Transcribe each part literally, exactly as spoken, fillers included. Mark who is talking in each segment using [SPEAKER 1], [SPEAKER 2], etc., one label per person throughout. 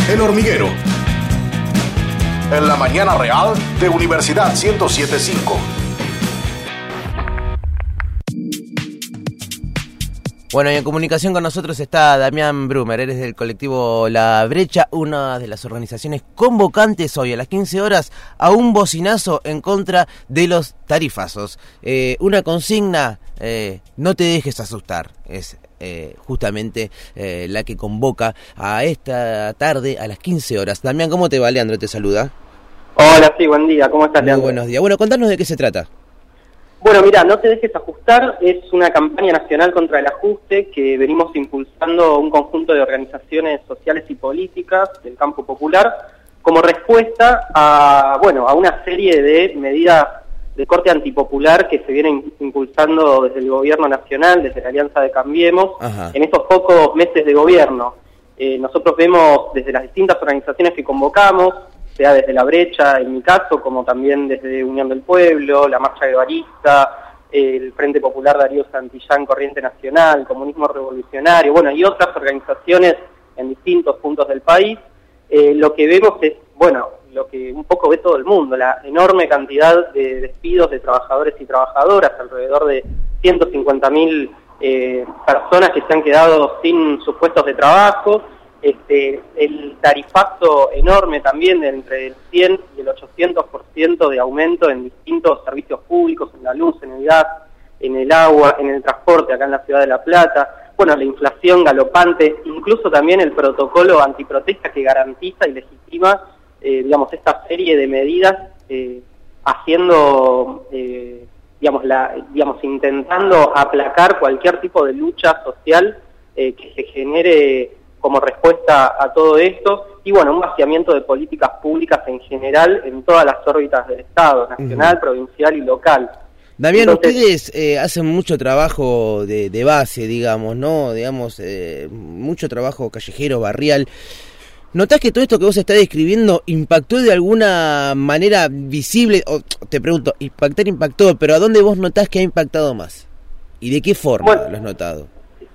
[SPEAKER 1] El Hormiguero, en la mañana real de Universidad ciento siete punto cinco.
[SPEAKER 2] Bueno, y en comunicación con nosotros está Damián Brumer, eres del colectivo La Brecha, una de las organizaciones convocantes hoy a las quince horas a un bocinazo en contra de los tarifazos. Eh, una consigna, eh, no te dejes asustar, es eh, justamente eh, la que convoca a esta tarde a las quince horas. Damián, ¿cómo te va? Leandro te saluda.
[SPEAKER 3] Hola, sí, buen día, ¿cómo estás,
[SPEAKER 2] Muy
[SPEAKER 3] Leandro?
[SPEAKER 2] buenos días. Bueno, contanos de qué se trata.
[SPEAKER 3] Bueno, mira, No te dejes ajustar es una campaña nacional contra el ajuste que venimos impulsando un conjunto de organizaciones sociales y políticas del campo popular como respuesta a, bueno, a una serie de medidas de corte antipopular que se vienen impulsando desde el gobierno nacional, desde la Alianza de Cambiemos, Ajá. en estos pocos meses de gobierno. Eh, nosotros vemos desde las distintas organizaciones que convocamos, sea desde La Brecha, en mi caso, como también desde Unión del Pueblo, la Marcha Guevarista, el Frente Popular Darío Santillán, Corriente Nacional, Comunismo Revolucionario, bueno, y otras organizaciones en distintos puntos del país. Eh, lo que vemos es, bueno, lo que un poco ve todo el mundo, la enorme cantidad de despidos de trabajadores y trabajadoras, alrededor de ciento cincuenta mil eh, personas que se han quedado sin sus puestos de trabajo. Este, el tarifazo enorme también de entre el cien y el ochocientos por ciento de aumento en distintos servicios públicos, en la luz, en el gas, en el agua, en el transporte acá en la ciudad de La Plata. Bueno, la inflación galopante, incluso también el protocolo antiprotesta que garantiza y legitima, eh, digamos, esta serie de medidas, eh, haciendo, eh, digamos, la, digamos, intentando aplacar cualquier tipo de lucha social eh, que se genere como respuesta a todo esto, y bueno, un vaciamiento de políticas públicas en general en todas las órbitas del Estado, nacional, uh-huh. provincial y local.
[SPEAKER 2] Damián,
[SPEAKER 3] Entonces,
[SPEAKER 2] ustedes eh, hacen mucho trabajo de, de base, digamos, ¿no? Digamos, eh, mucho trabajo callejero, barrial. ¿Notás que todo esto que vos estás describiendo impactó de alguna manera visible? O te pregunto, impactar impactó, pero ¿a dónde vos notás que ha impactado más? ¿Y de qué forma bueno, lo has notado?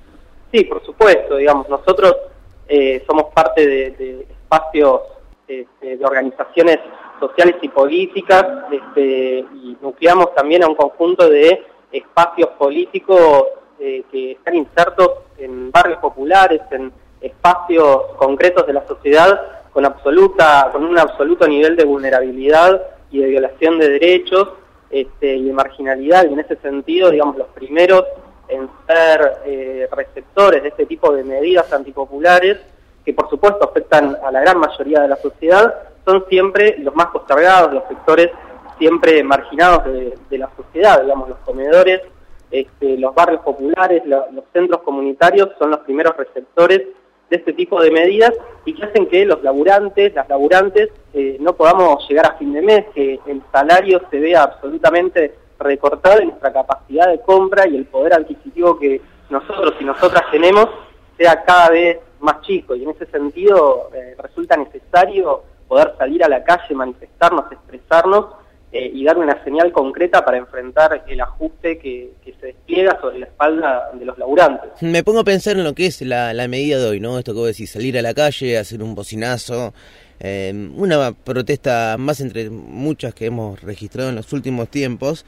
[SPEAKER 3] Sí, por supuesto, digamos, nosotros Eh, somos parte de, de espacios este, de organizaciones sociales y políticas, este, y nucleamos también a un conjunto de espacios políticos eh, que están insertos en barrios populares, en espacios concretos de la sociedad con absoluta, con un absoluto nivel de vulnerabilidad y de violación de derechos este, y de marginalidad, y en ese sentido, digamos, los primeros en ser eh, receptores de este tipo de medidas antipopulares, que por supuesto afectan a la gran mayoría de la sociedad, son siempre los más postergados, los sectores siempre marginados de, de la sociedad, digamos, los comedores, este, los barrios populares, lo, los centros comunitarios son los primeros receptores de este tipo de medidas y que hacen que los laburantes, las laburantes, eh, no podamos llegar a fin de mes, que el salario se vea absolutamente recortar en nuestra capacidad de compra y el poder adquisitivo que nosotros y nosotras tenemos sea cada vez más chico, y en ese sentido eh, resulta necesario poder salir a la calle, manifestarnos, expresarnos eh, y dar una señal concreta para enfrentar el ajuste que, que se despliega sobre la espalda de los laburantes.
[SPEAKER 2] Me pongo a pensar en lo que es la, la medida de hoy, ¿no? Esto que vos decís, salir a la calle, hacer un bocinazo, eh, una protesta más entre muchas que hemos registrado en los últimos tiempos,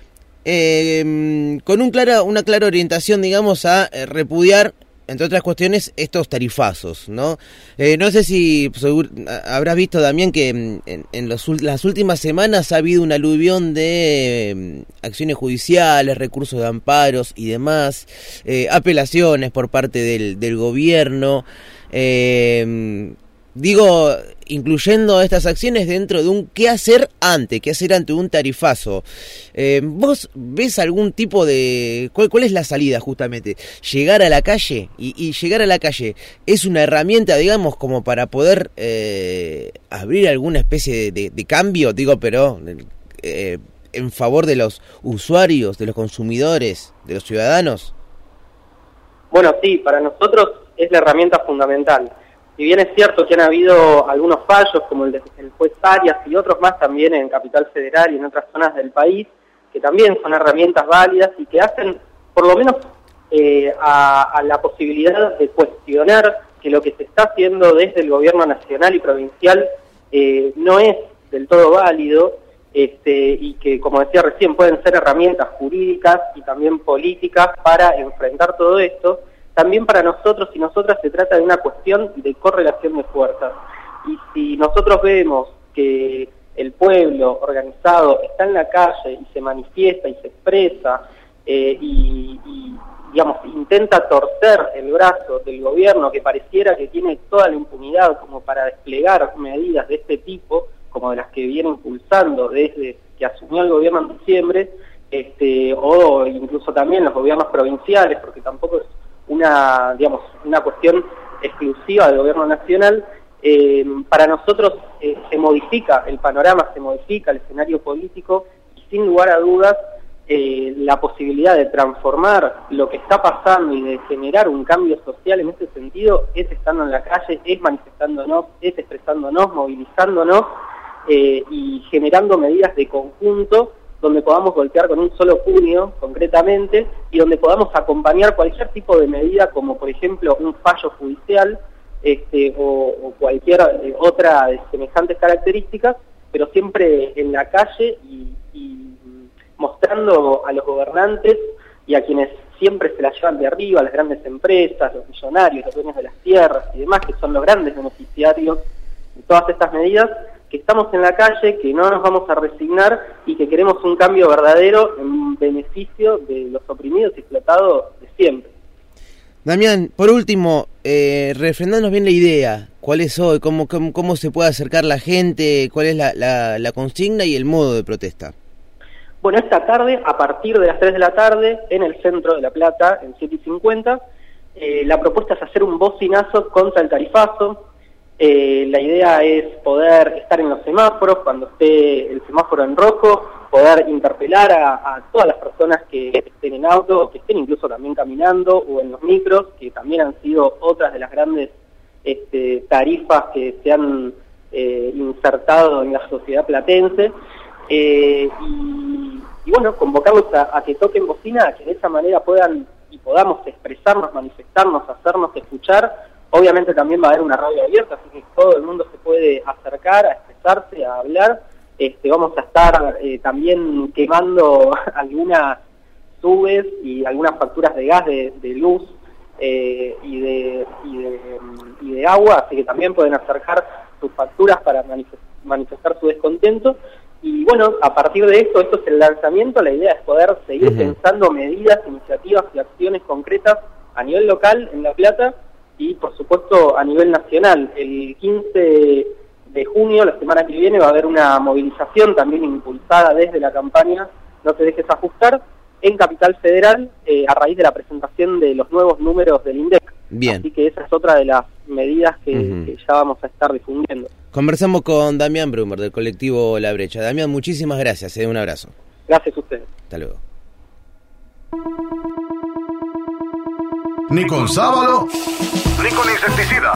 [SPEAKER 2] eh, con un clara, una clara orientación, digamos, a eh, repudiar, entre otras cuestiones, estos tarifazos, ¿no? Eh, no sé si seguro, habrás visto, Damián, que en, en los, las últimas semanas ha habido un aluvión de eh, acciones judiciales, recursos de amparos y demás, eh, apelaciones por parte del, del gobierno, eh, digo, incluyendo estas acciones dentro de un qué hacer ante, qué hacer ante un tarifazo. Eh, ¿Vos ves algún tipo de... ¿cuál, cuál es la salida justamente? ¿Llegar a la calle? Y, y llegar a la calle es una herramienta, digamos, como para poder eh, abrir alguna especie de, de, de cambio, digo, pero eh, en favor de los usuarios, de los consumidores, de los ciudadanos.
[SPEAKER 3] Bueno, sí, para nosotros es la herramienta fundamental. Si bien es cierto que han habido algunos fallos, como el del juez Arias y otros más también en Capital Federal y en otras zonas del país, que también son herramientas válidas y que hacen, por lo menos, eh, a, a la posibilidad de cuestionar que lo que se está haciendo desde el gobierno nacional y provincial eh, no es del todo válido, este, y que, como decía recién, pueden ser herramientas jurídicas y también políticas para enfrentar todo esto. También para nosotros y nosotras se trata de una cuestión de correlación de fuerzas. Y si nosotros vemos que el pueblo organizado está en la calle y se manifiesta y se expresa eh, y, y, digamos, intenta torcer el brazo del gobierno, que pareciera que tiene toda la impunidad como para desplegar medidas de este tipo, como de las que viene impulsando desde que asumió el gobierno en diciembre, este, o incluso también los gobiernos provinciales, porque tampoco es una, digamos, una cuestión exclusiva del gobierno nacional. Eh, para nosotros eh, se modifica el panorama, se modifica el escenario político y sin lugar a dudas eh, la posibilidad de transformar lo que está pasando y de generar un cambio social en este sentido es estando en la calle, es manifestándonos, es expresándonos, movilizándonos eh, y generando medidas de conjunto donde podamos golpear con un solo puño concretamente y donde podamos acompañar cualquier tipo de medida, como por ejemplo un fallo judicial este, o, o cualquier eh, otra de semejantes características, pero siempre en la calle y, y mostrando a los gobernantes y a quienes siempre se la llevan de arriba, las grandes empresas, los millonarios, los dueños de las tierras y demás, que son los grandes beneficiarios de todas estas medidas, que estamos en la calle, que no nos vamos a resignar y que queremos un cambio verdadero en beneficio de los oprimidos y explotados de siempre.
[SPEAKER 2] Damián, por último, eh, refrendanos bien la idea, ¿cuál es hoy? ¿Cómo, cómo, cómo se puede acercar la gente? ¿Cuál es la, la, la consigna y el modo de protesta?
[SPEAKER 3] Bueno, esta tarde, a partir de las tres de la tarde, en el centro de La Plata, en siete y cincuenta, eh, la propuesta es hacer un bocinazo contra el tarifazo. Eh, la idea es poder estar en los semáforos, cuando esté el semáforo en rojo, poder interpelar a, a todas las personas que estén en auto, o que estén incluso también caminando, o en los micros, que también han sido otras de las grandes este, tarifas que se han eh, insertado en la sociedad platense. Eh, y, y bueno, convocarlos a, a que toquen bocina, a que de esa manera puedan y podamos expresarnos, manifestarnos, hacernos escuchar. Obviamente también va a haber una radio abierta, así que todo el mundo se puede acercar a expresarse, a hablar. Este, vamos a estar eh, también quemando algunas subes y algunas facturas de gas, de, de luz eh, y, de, y, de, y de agua, así que también pueden acercar sus facturas para manifestar su descontento. Y bueno, a partir de esto, esto es el lanzamiento, la idea es poder seguir uh-huh. pensando medidas, iniciativas y acciones concretas a nivel local en La Plata y por supuesto a nivel nacional. El quince de junio, la semana que viene, va a haber una movilización también impulsada desde la campaña No te dejes ajustar, en Capital Federal, eh, a raíz de la presentación de los nuevos números del INDEC.
[SPEAKER 2] Bien.
[SPEAKER 3] Así que esa es otra de las medidas que, uh-huh. que ya vamos a estar difundiendo.
[SPEAKER 2] Conversamos con Damián Brumer, del colectivo La Brecha. Damián, muchísimas gracias, eh, un abrazo.
[SPEAKER 3] Gracias a ustedes.
[SPEAKER 2] Hasta luego.
[SPEAKER 1] Ni con sábalo, ni con insecticida.